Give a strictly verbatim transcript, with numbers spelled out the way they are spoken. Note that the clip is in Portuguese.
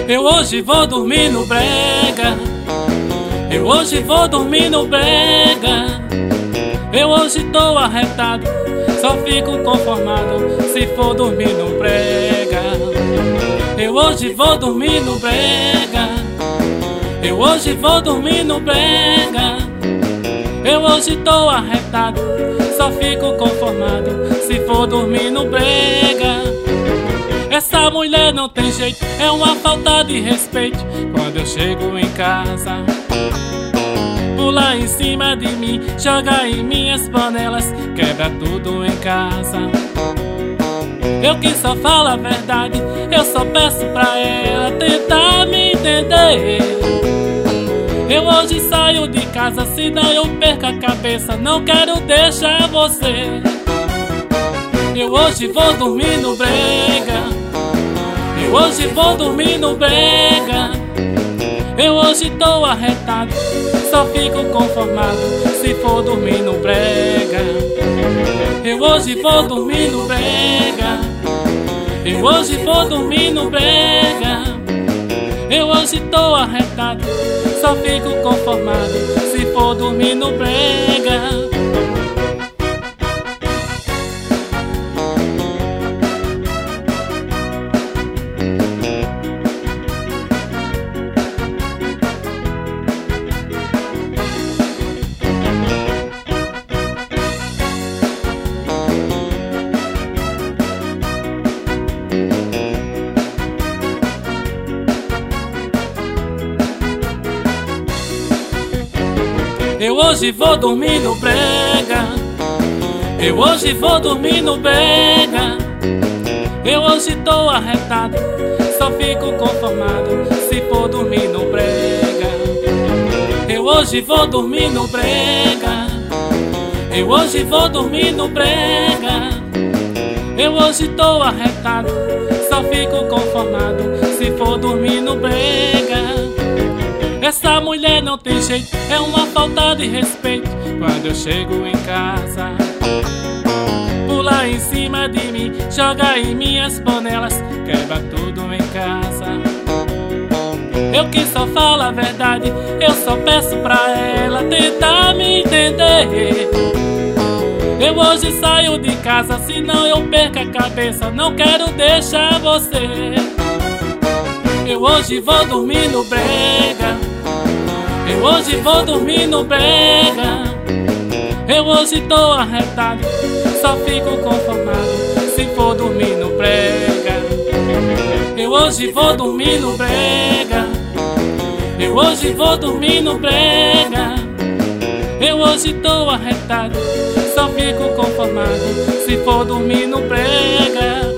Eu hoje vou dormir no brega. Eu hoje vou dormir no brega. Eu hoje tô arretado, só fico conformado se for dormir no brega. Eu hoje vou dormir no brega. Eu hoje vou dormir no brega. Eu hoje tô arretado, só fico conformado se for dormir no brega. Essa mulher não tem jeito, é uma falta de respeito. Quando eu chego em casa, pula em cima de mim, joga em minhas panelas, quebra tudo em casa. Eu que só falo a verdade, eu só peço pra ela tentar me entender. Eu hoje saio de casa, senão eu perco a cabeça, não quero deixar você. Eu hoje vou dormir no brega. Eu hoje vou dormir no brega. Eu hoje tô arretado, só fico conformado se for dormir no brega. Eu hoje vou dormir no brega. Eu hoje vou dormir no brega. Eu hoje tô arretado, só fico conformado se for dormir no brega. Eu hoje vou dormir no brega. Eu hoje vou dormir no brega. Eu hoje tô arretado, só fico conformado se for dormir no brega. Eu hoje vou dormir no brega. Eu hoje vou dormir no brega. Eu hoje tô arretado, só fico conformado se for dormir no brega. Essa mulher não tem jeito, é uma falta de respeito. Quando eu chego em casa, pula em cima de mim, joga em minhas panelas, quebra tudo em casa. Eu que só falo a verdade, eu só peço pra ela tentar me entender. Eu hoje saio de casa, senão eu perco a cabeça, não quero deixar você. Eu hoje vou dormir no brega. Eu hoje vou dormir no brega. Eu hoje tô arretado, só fico conformado se for dormir no brega. Eu hoje vou dormir no brega. Eu hoje vou dormir no brega. Eu hoje tô arretado, só fico conformado se for dormir no brega.